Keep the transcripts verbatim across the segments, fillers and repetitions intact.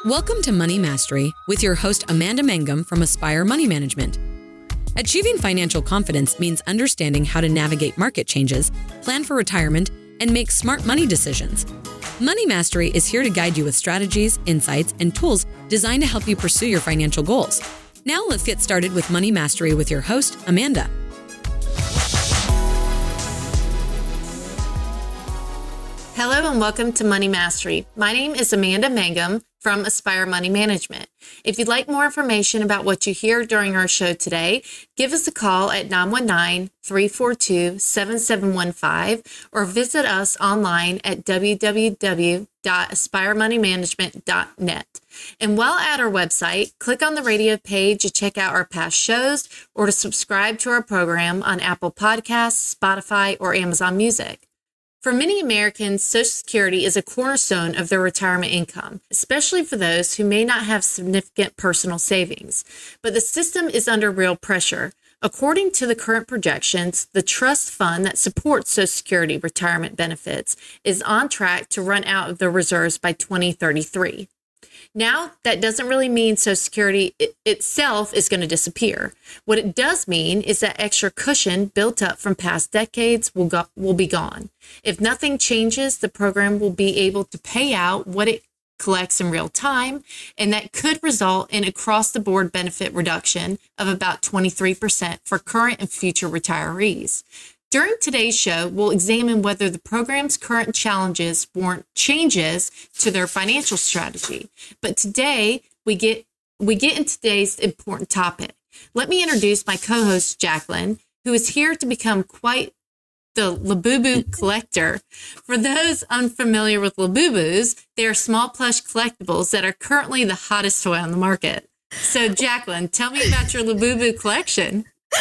Welcome to Money Mastery with your host Amanda Mangum from Aspire Money Management. Achieving financial confidence means understanding how to navigate market changes, plan for retirement, and make smart money decisions. Money Mastery is here to guide you with strategies, insights, and tools designed to help you pursue your financial goals. Now let's get started with Money Mastery with your host, Amanda. Hello and welcome to Money Mastery. My name is Amanda Mangum from Aspire Money Management. If you'd like more information about what you hear during our show today, give us a call at nine one nine, three four two, seven seven one five or visit us online at w w w dot aspire money management dot net. And while at our website, click on the radio page to check out our past shows or to subscribe to our program on Apple Podcasts, Spotify, or Amazon Music. For many Americans, Social Security is a cornerstone of their retirement income, especially for those who may not have significant personal savings. But the system is under real pressure. According to the current projections, the trust fund that supports Social Security retirement benefits is on track to run out of the reserves by twenty thirty-three. Now, that doesn't really mean Social Security itself is going to disappear. What it does mean is that extra cushion built up from past decades will go, will be gone. If nothing changes, the program will be able to pay out what it collects in real time, and that could result in across-the-board benefit reduction of about twenty-three percent for current and future retirees. During today's show, we'll examine whether the program's current challenges warrant changes to their financial strategy. But today, we get we get into today's important topic. Let me introduce my co-host, Jacqueline, who is here to become quite the Labubu collector. For those unfamiliar with Labubus, they are small plush collectibles that are currently the hottest toy on the market. So, Jacqueline, tell me about your Labubu collection.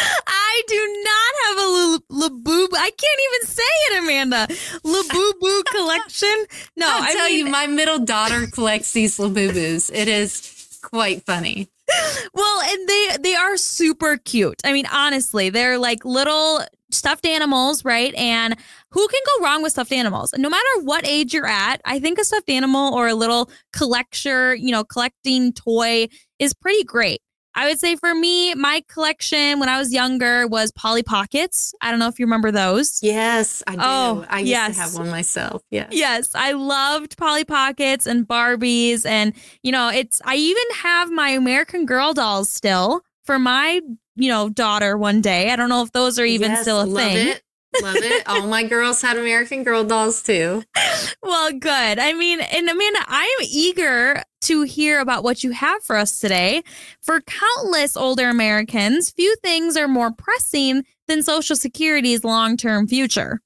I do not have a Labubu. I can't even say it, Amanda. Labubu collection. No, I'll I tell mean, you, my middle daughter collects these Labubus. It is quite funny. Well, and they they are super cute. I mean, honestly, they're like little stuffed animals, right? And who can go wrong with stuffed animals? No matter what age you're at, I think a stuffed animal or a little collector, you know, collecting toy is pretty great. I would say for me, my collection when I was younger was Polly Pockets. I don't know if you remember those. Yes, I do. Oh, I used yes. to have one myself. Yes. Yes, I loved Polly Pockets and Barbies. And, you know, it's I even have my American Girl dolls still for my, you know, daughter one day. I don't know if those are even yes, still a love thing. It. Love it. All my girls had American Girl dolls too. Well, good. I mean, and Amanda, I am eager to hear about what you have for us today. For countless older Americans, few things are more pressing than Social Security's long-term future.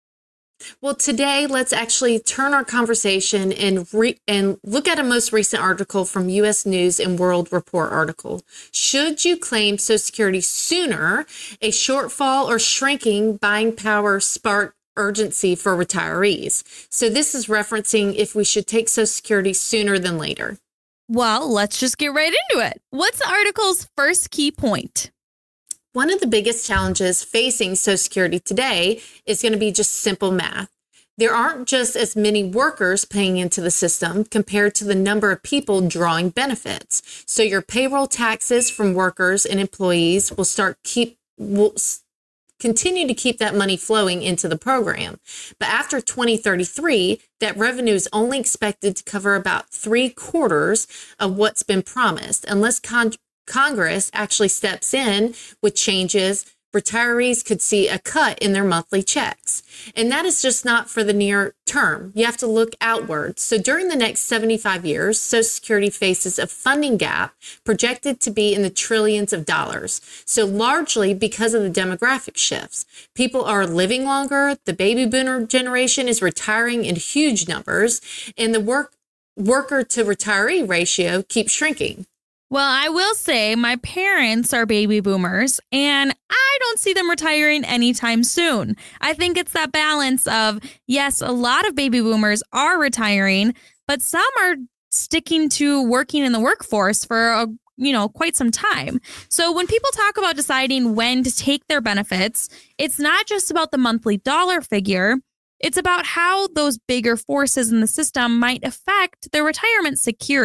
Well, today, let's actually turn our conversation and re- and look at a most recent article from U S News and World Report article. Should you claim Social Security sooner, a shortfall or shrinking buying power spark urgency for retirees? So this is referencing if we should take Social Security sooner than later. Well, let's just get right into it. What's the article's first key point? One of the biggest challenges facing Social Security today is going to be just simple math. There aren't just as many workers paying into the system compared to the number of people drawing benefits. So your payroll taxes from workers and employees will start keep will continue to keep that money flowing into the program. But after twenty thirty-three, that revenue is only expected to cover about three quarters of what's been promised, unless con- Congress actually steps in with changes. Retirees could see a cut in their monthly checks. And that is just not for the near term. You have to look outward. So during the next seventy-five years, Social Security faces a funding gap projected to be in the trillions of dollars. So largely because of the demographic shifts. People are living longer, the baby boomer generation is retiring in huge numbers, and the work worker to retiree ratio keeps shrinking. Well, I will say my parents are baby boomers, and I don't see them retiring anytime soon. I think it's that balance of, yes, a lot of baby boomers are retiring, but some are sticking to working in the workforce for a you know, quite some time. So when people talk about deciding when to take their benefits, it's not just about the monthly dollar figure. It's about how those bigger forces in the system might affect their retirement security.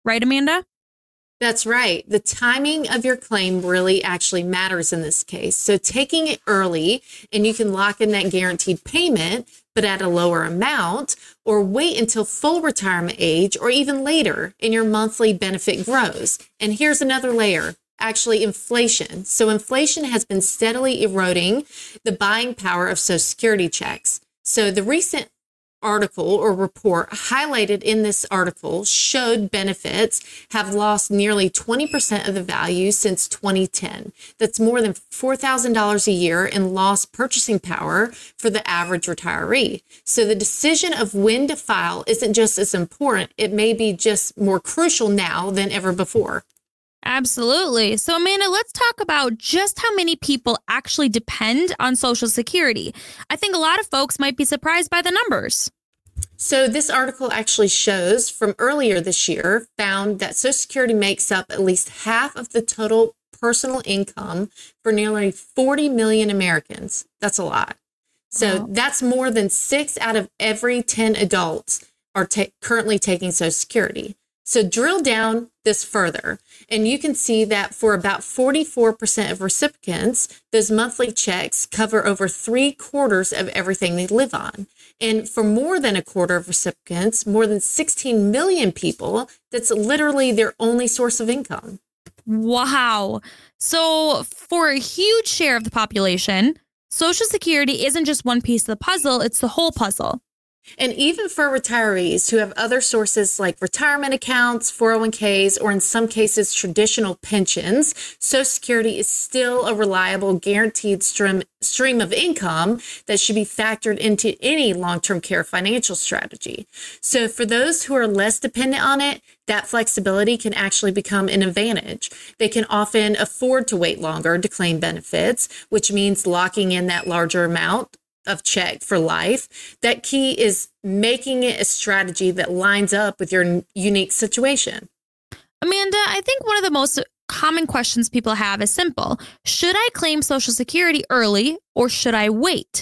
Right, Amanda? That's right. The timing of your claim really actually matters in this case. So taking it early and you can lock in that guaranteed payment, but at a lower amount, or wait until full retirement age or even later and your monthly benefit grows. And here's another layer. Actually, inflation. So inflation has been steadily eroding the buying power of Social Security checks. So the recent article or report highlighted in this article showed benefits have lost nearly twenty percent of the value since twenty ten. That's more than four thousand dollars a year in lost purchasing power for the average retiree. So the decision of when to file isn't just as important, it may be just more crucial now than ever before. Absolutely. So, Amanda, let's talk about just how many people actually depend on Social Security. I think a lot of folks might be surprised by the numbers. So this article actually shows from earlier this year found that Social Security makes up at least half of the total personal income for nearly forty million Americans. That's a lot. So wow. That's more than six out of every ten adults are ta- currently taking Social Security. So drill down this further, and you can see that for about forty-four percent of recipients, those monthly checks cover over three quarters of everything they live on. And for more than a quarter of recipients, more than sixteen million people, that's literally their only source of income. Wow. So for a huge share of the population, Social Security isn't just one piece of the puzzle, it's the whole puzzle. And even for retirees who have other sources like retirement accounts, four oh one k's, or in some cases, traditional pensions, Social Security is still a reliable, guaranteed stream, stream of income that should be factored into any long-term care financial strategy. So for those who are less dependent on it, that flexibility can actually become an advantage. They can often afford to wait longer to claim benefits, which means locking in that larger amount of check for life. That key is making it a strategy that lines up with your unique situation. Amanda, I think one of the most common questions people have is simple. Should I claim Social Security early or should I wait?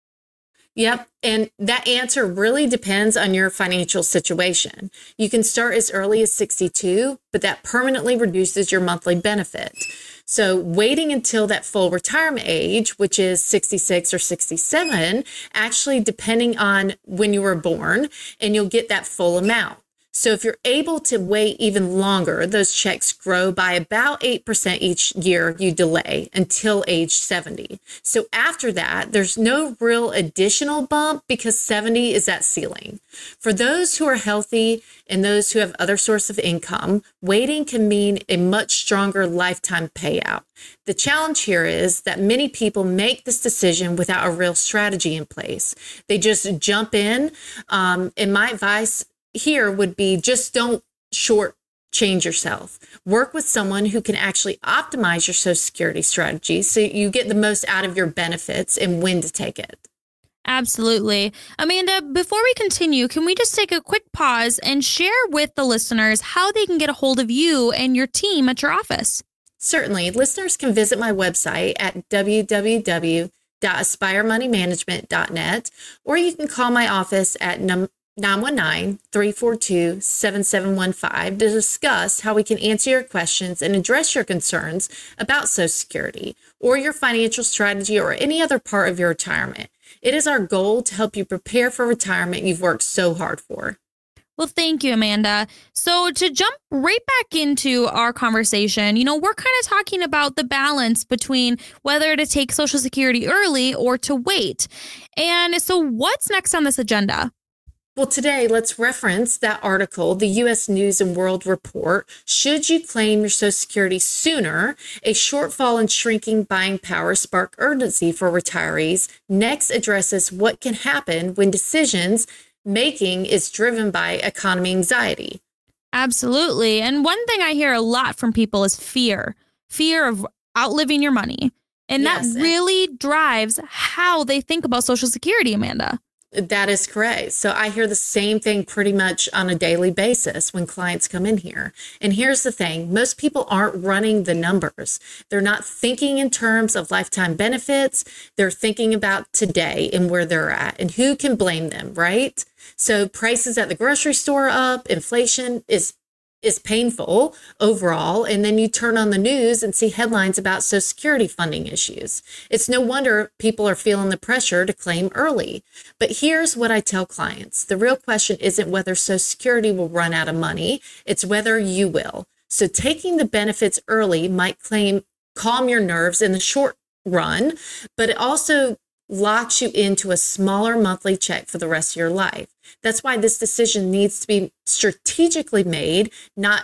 Yep. And that answer really depends on your financial situation. You can start as early as sixty-two, but that permanently reduces your monthly benefit. So waiting until that full retirement age, which is sixty-six or sixty-seven, actually depending on when you were born, and you'll get that full amount. So if you're able to wait even longer, those checks grow by about eight percent each year you delay until age seventy. So after that, there's no real additional bump because seventy is that ceiling. For those who are healthy and those who have other sources of income, waiting can mean a much stronger lifetime payout. The challenge here is that many people make this decision without a real strategy in place. They just jump in. Um, and my advice here would be just don't short change yourself. Work with someone who can actually optimize your Social Security strategy so you get the most out of your benefits and when to take it. Absolutely. Amanda, before we continue, can we just take a quick pause and share with the listeners how they can get a hold of you and your team at your office? Certainly. Listeners can visit my website at w w w dot aspire money management dot net, or you can call my office at nine one nine, three four two, seven seven one five to discuss how we can answer your questions and address your concerns about Social Security or your financial strategy or any other part of your retirement. It is our goal to help you prepare for retirement you've worked so hard for. Well, thank you, Amanda. So to jump right back into our conversation, you know, we're kind of talking about the balance between whether to take Social Security early or to wait. And so what's next on this agenda? Well, today, let's reference that article, the U S News and World Report, Should You Claim Your Social Security Sooner? A Shortfall in Shrinking Buying Power Spark Urgency for Retirees, next addresses what can happen when decisions making is driven by economy anxiety. Absolutely. And one thing I hear a lot from people is fear, fear of outliving your money. And yes, that really drives how they think about Social Security, Amanda. That is correct. So I hear the same thing pretty much on a daily basis when clients come in here. And here's the thing. Most people aren't running the numbers. They're not thinking in terms of lifetime benefits. They're thinking about today and where they're at. And who can blame them, right? So prices at the grocery store up, inflation is is painful overall. And then you turn on the news and see headlines about Social Security funding issues. It's no wonder people are feeling the pressure to claim early. But here's what I tell clients. The real question isn't whether Social Security will run out of money. It's whether you will. So taking the benefits early might claim calm your nerves in the short run, but it also locks you into a smaller monthly check for the rest of your life. That's why this decision needs to be strategically made, not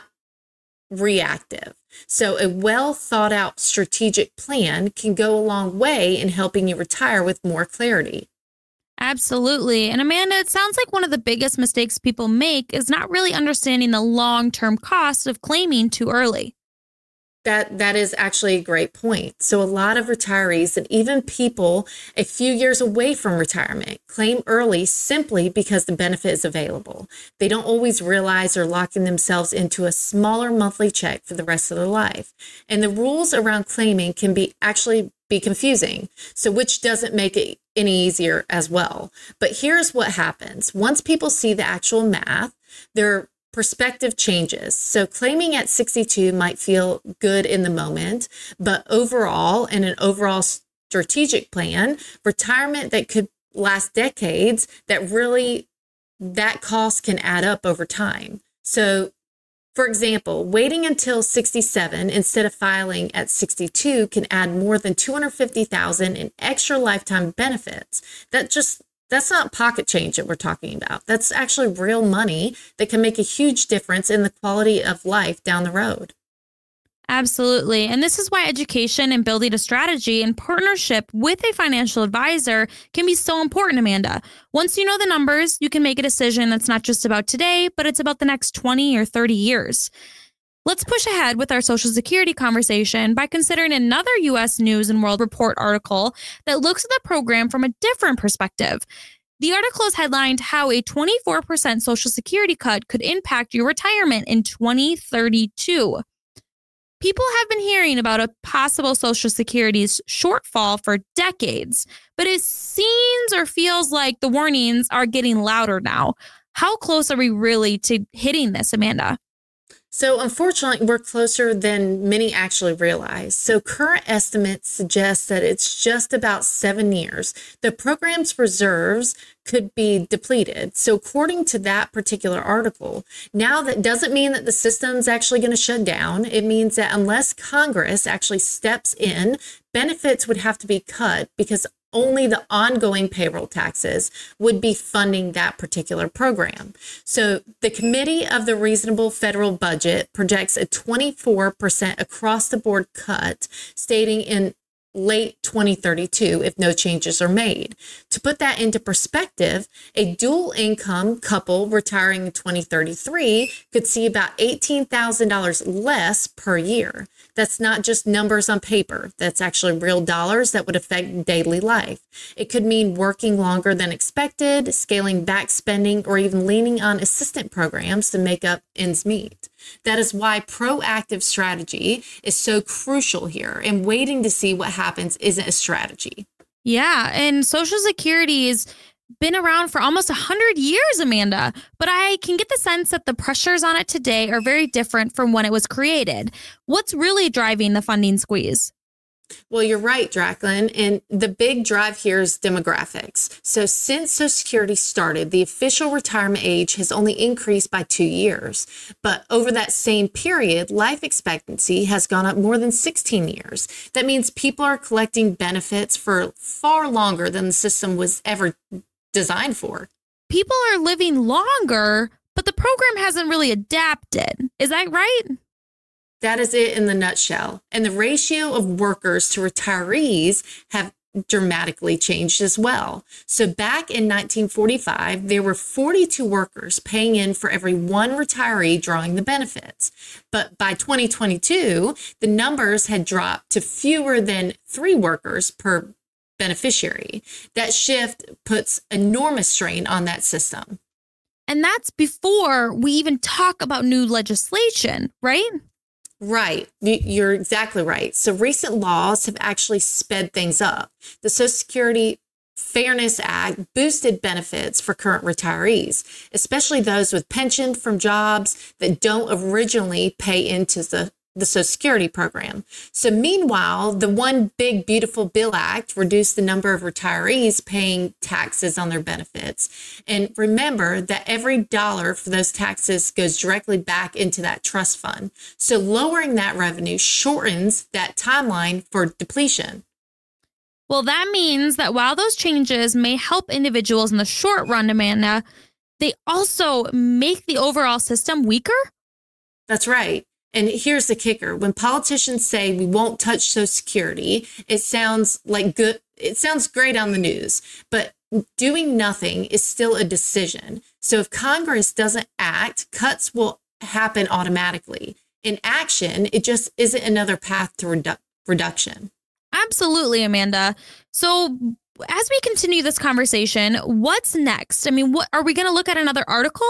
reactive. So a well thought out strategic plan can go a long way in helping you retire with more clarity. Absolutely. And Amanda, it sounds like one of the biggest mistakes people make is not really understanding the long-term cost of claiming too early. That that is actually a great point. So a lot of retirees and even people a few years away from retirement claim early simply because the benefit is available. They don't always realize they're locking themselves into a smaller monthly check for the rest of their life. And the rules around claiming can be actually be confusing. So which doesn't make it any easier as well. But here's what happens. Once people see the actual math, they're perspective changes. So claiming at sixty-two might feel good in the moment, but overall, in an overall strategic plan, retirement that could last decades, that really, that cost can add up over time. So for example, waiting until sixty-seven instead of filing at sixty-two can add more than two hundred fifty thousand dollars in extra lifetime benefits. That just That's not pocket change that we're talking about. That's actually real money that can make a huge difference in the quality of life down the road. Absolutely. And this is why education and building a strategy in partnership with a financial advisor can be so important, Amanda. Once you know the numbers, you can make a decision that's not just about today, but it's about the next twenty or thirty years. Let's push ahead with our Social Security conversation by considering another U S News and World Report article that looks at the program from a different perspective. The article is headlined How a twenty-four percent Social Security Cut Could Impact Your Retirement in twenty thirty-two. People have been hearing about a possible Social Security's shortfall for decades, but it seems or feels like the warnings are getting louder now. How close are we really to hitting this, Amanda? So unfortunately, we're closer than many actually realize. So current estimates suggest that it's just about seven years. The program's reserves could be depleted. So according to that particular article, now that doesn't mean that the system's actually going to shut down. It means that unless Congress actually steps in, benefits would have to be cut because only the ongoing payroll taxes would be funding that particular program. So the Committee of the Reasonable Federal Budget projects a twenty-four percent across the board cut, stating in late twenty thirty-two if no changes are made. To put that into perspective, a dual income couple retiring in twenty thirty-three could see about eighteen thousand dollars less per year. That's not just numbers on paper. That's actually real dollars that would affect daily life. It could mean working longer than expected, scaling back spending, or even leaning on assistant programs to make up ends meet. That is why proactive strategy is so crucial here, and waiting to see what happens isn't a strategy. Yeah, and Social Security has been around for almost one hundred years, Amanda, but I can get the sense that the pressures on it today are very different from when it was created. What's really driving the funding squeeze? Well, you're right, Jacqueline. And the big drive here is demographics. So since Social Security started, the official retirement age has only increased by two years. But over that same period, life expectancy has gone up more than sixteen years. That means people are collecting benefits for far longer than the system was ever designed for. People are living longer, but the program hasn't really adapted. Is that right? That is it in the nutshell. And the ratio of workers to retirees have dramatically changed as well. So back in nineteen forty-five, there were forty-two workers paying in for every one retiree drawing the benefits. But by twenty twenty-two, the numbers had dropped to fewer than three workers per beneficiary. That shift puts enormous strain on that system. And that's before we even talk about new legislation, right? Right. You're exactly right. So recent laws have actually sped things up. The Social Security Fairness Act boosted benefits for current retirees, especially those with pension from jobs that don't originally pay into the, the Social Security program. So meanwhile, the One Big Beautiful Bill Act reduced the number of retirees paying taxes on their benefits. And remember that every dollar for those taxes goes directly back into that trust fund. So lowering that revenue shortens that timeline for depletion. Well, that means that while those changes may help individuals in the short run, Amanda, they also make the overall system weaker? That's right. And here's the kicker. When politicians say we won't touch Social Security, it sounds like good. It sounds great on the news, but doing nothing is still a decision. So if Congress doesn't act, cuts will happen automatically. In action, it just isn't another path to redu- reduction. Absolutely, Amanda. So as we continue this conversation, what's next? I mean, what are we going to look at another article?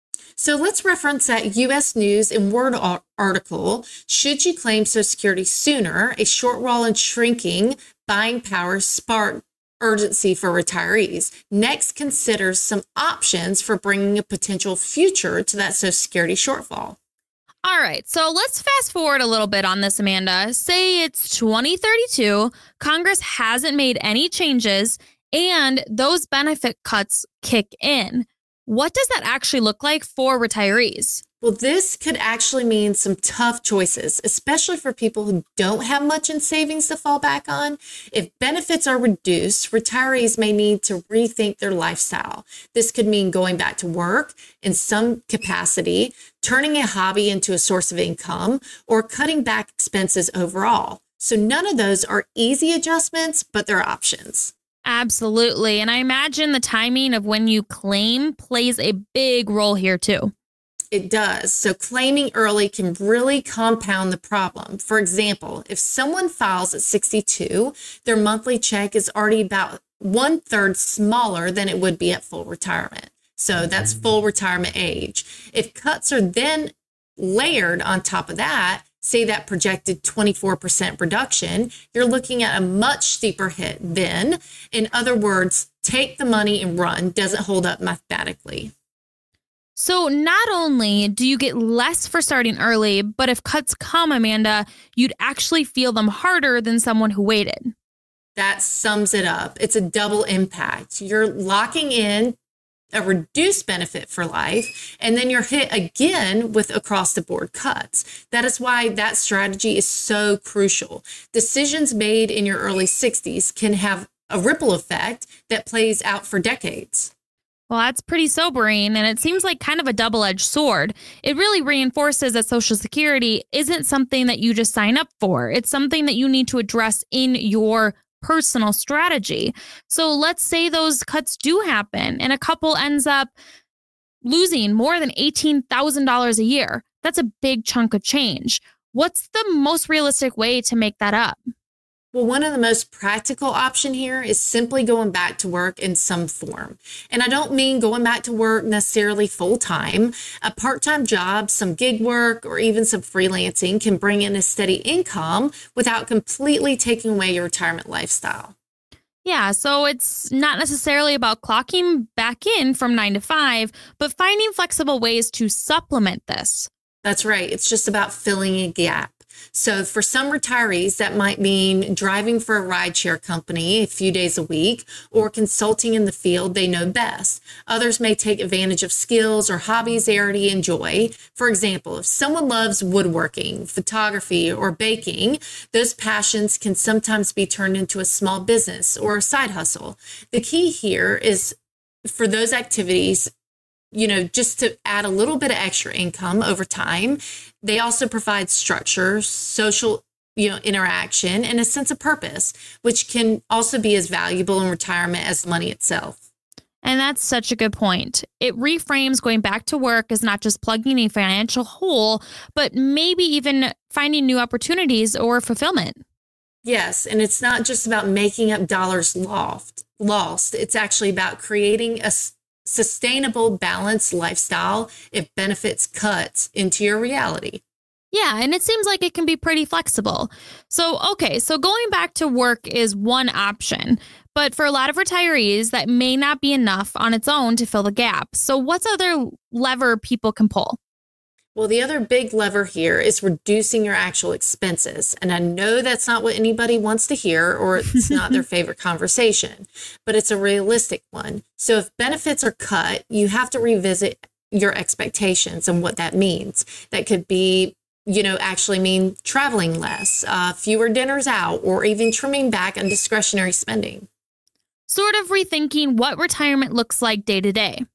So let's reference that U S News and World article, Should You Claim Social Security Sooner? A Short Roll and Shrinking Buying Power Sparked Urgency for Retirees. Next considers some options for bringing a potential future to that Social Security shortfall. All right, so let's fast forward a little bit on this, Amanda. Say it's twenty thirty-two, Congress hasn't made any changes, and those benefit cuts kick in. What does that actually look like for retirees? Well, this could actually mean some tough choices, especially for people who don't have much in savings to fall back on. If benefits are reduced, retirees may need to rethink their lifestyle. This could mean going back to work in some capacity, turning a hobby into a source of income, or cutting back expenses overall. So none of those are easy adjustments, but they're options. Absolutely. And I imagine the timing of when you claim plays a big role here too. It does. So claiming early can really compound the problem. For example, if someone files at sixty-two, their monthly check is already about one third smaller than it would be at full retirement. So that's full retirement age. If cuts are then layered on top of that, say that projected twenty-four percent reduction, you're looking at a much steeper hit then. In other words, take the money and run doesn't hold up mathematically. So not only do you get less for starting early, but if cuts come, Amanda, you'd actually feel them harder than someone who waited. That sums it up. It's a double impact. You're locking in a reduced benefit for life, and then you're hit again with across the board cuts. That is why that strategy is so crucial. Decisions made in your early sixties can have a ripple effect that plays out for decades. Well, that's pretty sobering, and it seems like kind of a double-edged sword. It really reinforces that Social Security isn't something that you just sign up for. It's something that you need to address in your personal strategy. So let's say those cuts do happen and a couple ends up losing more than eighteen thousand dollars a year. That's a big chunk of change. What's the most realistic way to make that up? Well, one of the most practical option here is simply going back to work in some form. And I don't mean going back to work necessarily full time. A part-time job, some gig work, or even some freelancing can bring in a steady income without completely taking away your retirement lifestyle. Yeah, so it's not necessarily about clocking back in from nine to five, but finding flexible ways to supplement this. That's right. It's just about filling a gap. So for some retirees, that might mean driving for a rideshare company a few days a week or consulting in the field they know best. Others may take advantage of skills or hobbies they already enjoy. For example, if someone loves woodworking, photography, or baking, those passions can sometimes be turned into a small business or a side hustle. The key here is for those activities, you know, just to add a little bit of extra income over time. They also provide structure, social, you know, interaction, and a sense of purpose, which can also be as valuable in retirement as money itself. And that's such a good point. It reframes going back to work as not just plugging a financial hole, but maybe even finding new opportunities or fulfillment. Yes, and it's not just about making up dollars lost. Lost. It's actually about creating a sustainable, balanced lifestyle if benefits cuts into your reality. Yeah, and it seems like it can be pretty flexible. So, okay, so going back to work is one option, But for a lot of retirees, that may not be enough on its own to fill the gap. So what's other lever people can pull? Well, the other big lever here is reducing your actual expenses. And I know that's not what anybody wants to hear, or it's not their favorite conversation, but it's a realistic one. So if benefits are cut, you have to revisit your expectations and what that means. That could be, you know, actually mean traveling less, uh, fewer dinners out, or even trimming back on discretionary spending. Sort of rethinking what retirement looks like day to day.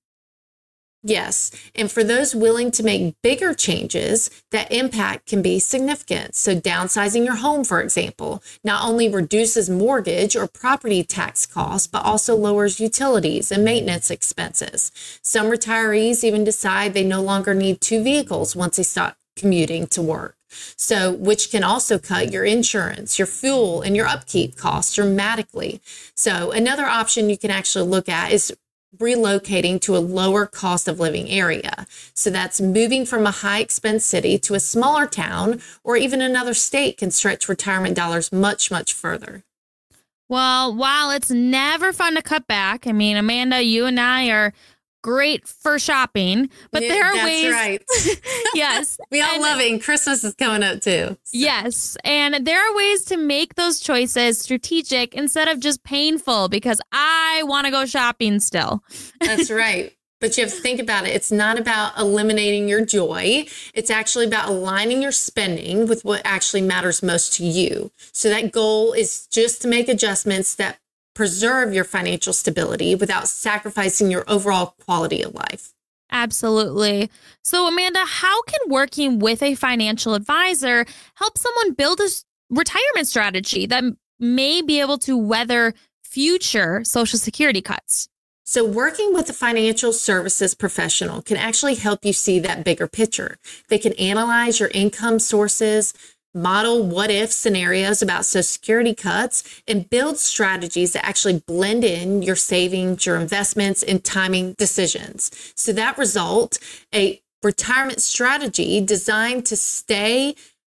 Yes. And for those willing to make bigger changes, that impact can be significant. So downsizing your home, for example, not only reduces mortgage or property tax costs, but also lowers utilities and maintenance expenses. Some retirees even decide they no longer need two vehicles once they stop commuting to work. So, which can also cut your insurance, your fuel, and your upkeep costs dramatically. So another option you can actually look at is relocating to a lower cost of living area. So that's moving from a high expense city to a smaller town or even another state can stretch retirement dollars much, much further. Well, while it's never fun to cut back, I mean, Amanda, you and I are great for shopping, but Yeah, there are that's ways. Right. Yes. We all and, love it. And Christmas is coming up too. So. Yes. And there are ways to make those choices strategic instead of just painful, because I want to go shopping still. That's right. But you have to think about it. It's not about eliminating your joy. It's actually about aligning your spending with what actually matters most to you. So that goal is just to make adjustments that preserve your financial stability without sacrificing your overall quality of life. Absolutely. So, Amanda, how can working with a financial advisor help someone build a retirement strategy that may be able to weather future Social Security cuts? So working with a financial services professional can actually help you see that bigger picture. They can analyze your income sources, model what-if scenarios about Social Security cuts, and build strategies that actually blend in your savings, your investments, and timing decisions. So that result, a retirement strategy designed to stay,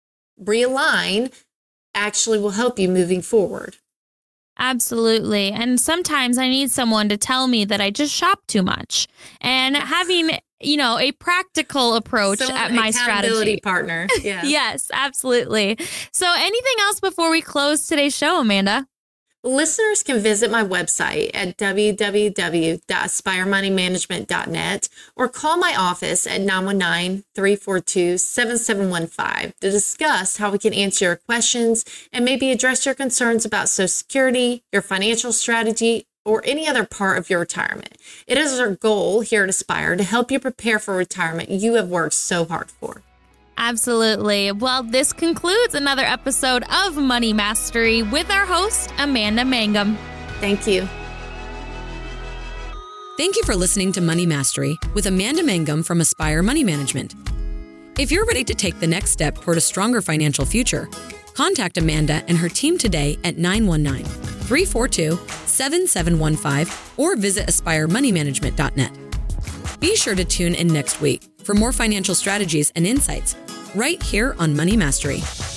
realign, actually will help you moving forward. Absolutely. And sometimes I need someone to tell me that I just shop too much. And having, you know, a practical approach So at my accountability strategy. partner. Yeah. Yes, absolutely. So anything else before we close today's show, Amanda? Listeners can visit my website at w w w dot aspire money management dot net or call my office at nine one nine, three four two, seven seven one five to discuss how we can answer your questions and maybe address your concerns about Social Security, your financial strategy, or any other part of your retirement. It is our goal here at Aspire to help you prepare for retirement you have worked so hard for. Absolutely. Well, this concludes another episode of Money Mastery with our host, Amanda Mangum. Thank you. Thank you for listening to Money Mastery with Amanda Mangum from Aspire Money Management. If you're ready to take the next step toward a stronger financial future, contact Amanda and her team today at nine one nine, three four two, seven seven one five or visit aspire money management dot net. Be sure to tune in next week for more financial strategies and insights right here on Money Mastery.